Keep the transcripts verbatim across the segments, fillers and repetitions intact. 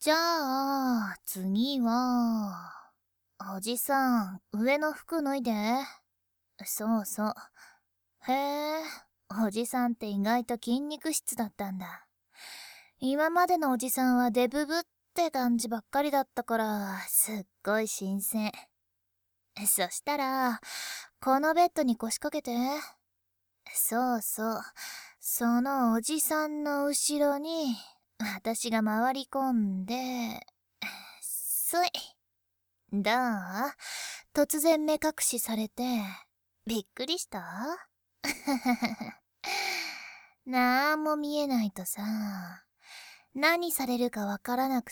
じゃあ、次は、おじさん、上の服脱いで。そうそう。へえ、おじさんって意外と筋肉質だったんだ。今までのおじさんはデブブって感じばっかりだったから、すっごい新鮮。そしたら、このベッドに腰掛けて。そうそう。そのおじさんの後ろに、私が回り込んで、そい。どう？突然目隠しされて、びっくりした？なんも見えないとさ、何されるかわからなくって、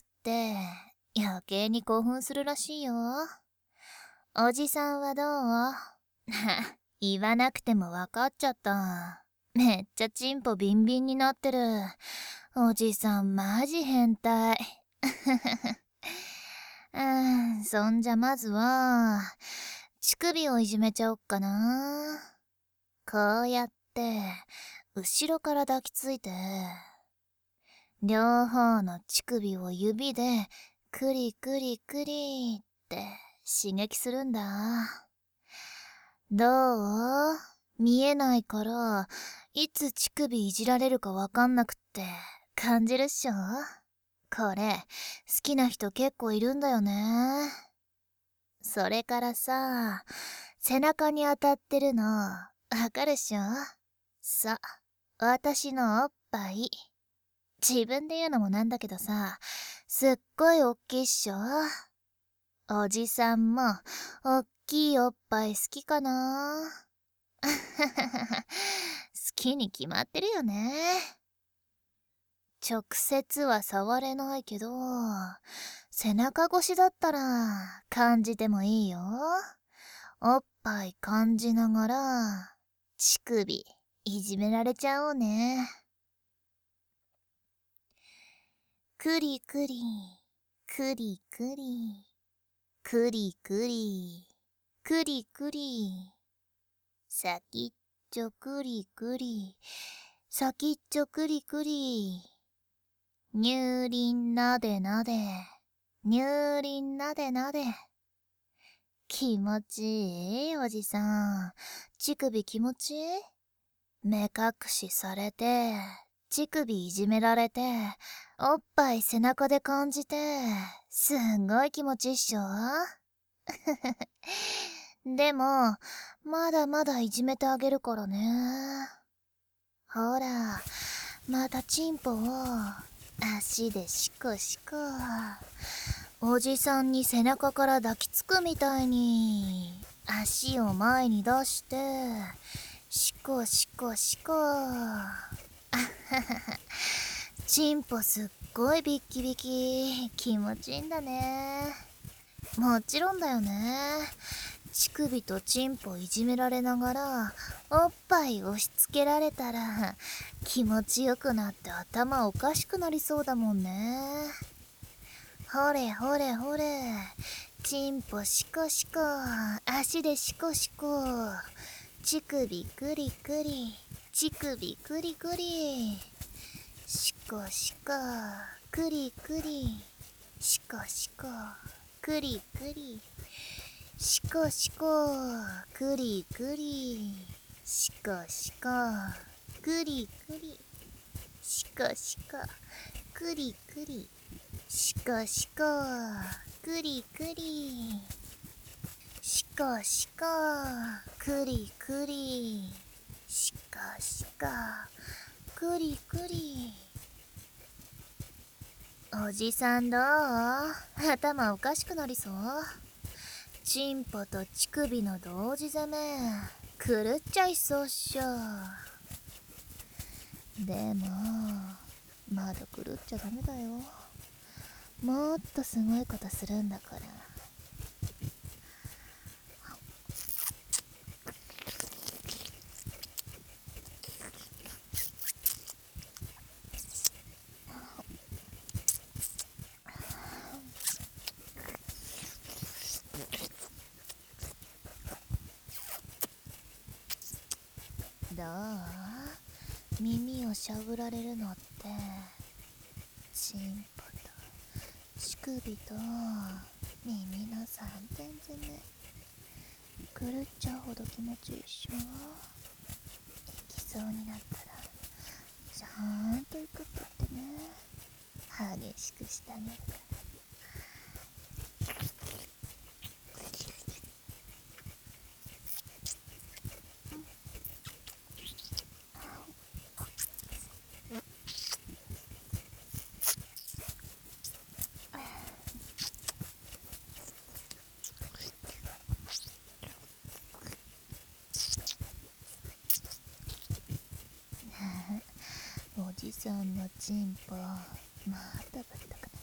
余計に興奮するらしいよ。おじさんはどう？言わなくてもわかっちゃった。めっちゃチンポビンビンになってる。おじさんマジ変態。うん、そんじゃまずは、乳首をいじめちゃおっかな。こうやって、後ろから抱きついて、両方の乳首を指で、クリクリクリって刺激するんだ。どう？見えないから、いつ乳首いじられるかわかんなくって感じるっしょ？これ、好きな人結構いるんだよね。それからさ、背中に当たってるの、わかるっしょ？さ、私のおっぱい。自分で言うのもなんだけどさ、すっごいおっきいっしょ？おじさんも、おっきいおっぱい好きかな？好きに決まってるよね。直接は触れないけど、背中越しだったら感じてもいいよ。おっぱい感じながら、乳首いじめられちゃおうね。くりくり、くりくり、くりくり、くりくり。先っちょくりくり、先っちょくりくり。乳輪なでなで、乳輪なでなで。気持ちいいおじさん。乳首気持ちいい？目隠しされて、乳首いじめられて、おっぱい背中で感じて、すんごい気持ちいいっしょ？でも、まだまだいじめてあげるからね。ほら、またチンポを足でシコシコ。おじさんに背中から抱きつくみたいに足を前に出してシコシコシコ。チンポすっごいビッキビキ。気持ちいいんだね。もちろんだよね。乳首とチンポいじめられながらおっぱい押し付けられたら気持ちよくなって頭おかしくなりそうだもんね。ほれほれほれ、チンポシコシコ、足でシコシコ、乳首クリクリ、乳首クリクリ、シコシコ、クリクリ、シコシコ、クリクリ。シコシコ、クリクリ、シコシコ、クリクリ、シコシコ、クリクリ、シコシコ、クリクリ、シコシコ、クリクリ、シコシコ、クリクリ。おじさんどう？頭おかしくなりそう？チンポと乳首の同時攻め狂っちゃいそうっしょ。でもまだ狂っちゃダメだよ。もっとすごいことするんだから。どう？耳をしゃぶられるのってチンポと乳首と耳のさんてん詰め、狂っちゃうほど気持ちいいっしょ。行きそうになったらちゃんと行くって言ってね、激しくしてあげるから。おじさんのチンポまたぶったくなった。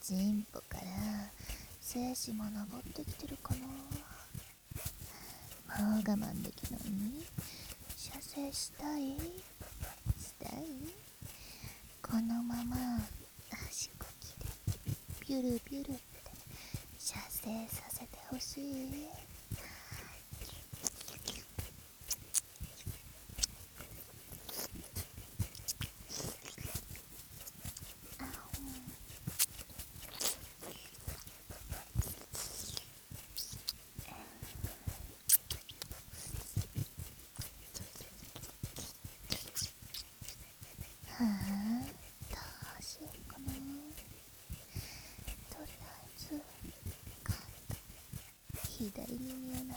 チンポから精子も登ってきてるかな。もう我慢できない？射精したい？したい？このまま足こきでピュルピュルって射精させてほしい？はあ、どうしようかな。とりあえずカッと左耳を舐めるね。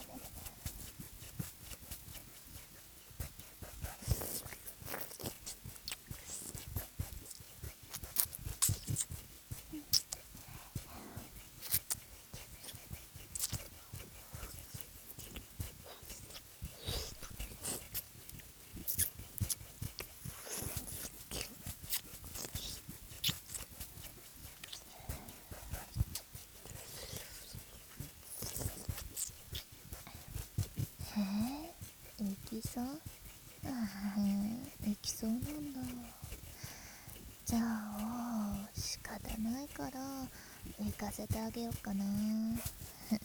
へえ、行きそう？ああ、行きそうなんだ。じゃあ仕方ないから行かせてあげようかな。じゃあ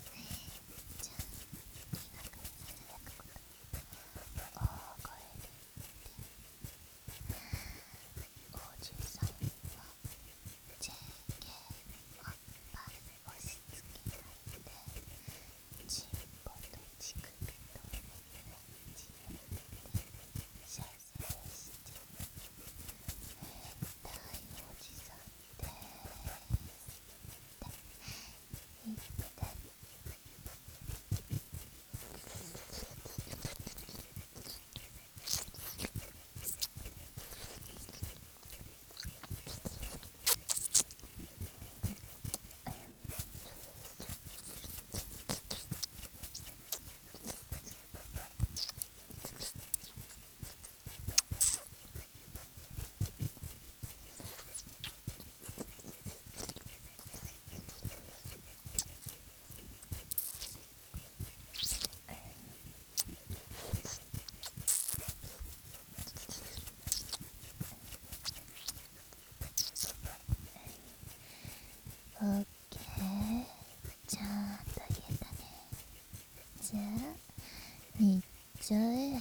田舎にささやくこと大声で言って、おじさんは ジェーケー おっぱい押し付けられて、チンポと乳首と耳をちぎって射精して変態おじさんですって言って。オッケー、ちゃんと言えたね。じゃあいっちゃえ。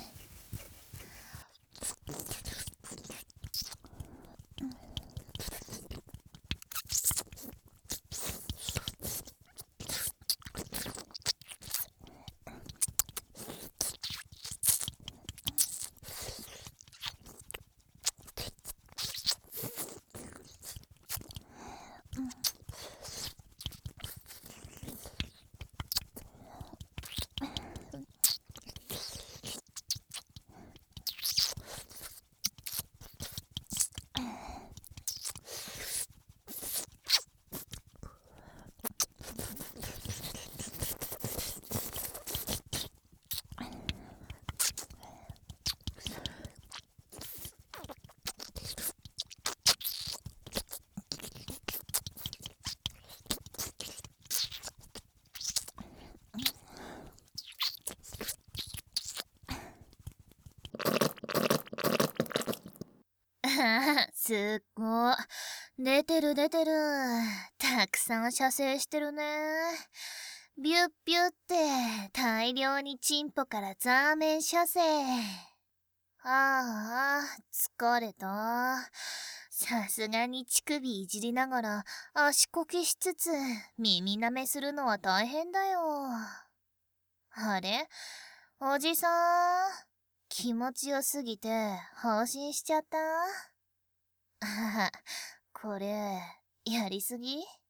すっごい。出てる出てる。たくさん射精してるね。ビュッビュって大量にチンポからザーメン射精。ああ、疲れた。 さすがに乳首いじりながら足こきしつつ耳舐めするのは大変だよ。あれ、おじさん、気持ちよすぎて放心しちゃった？あはは、これ、やりすぎ？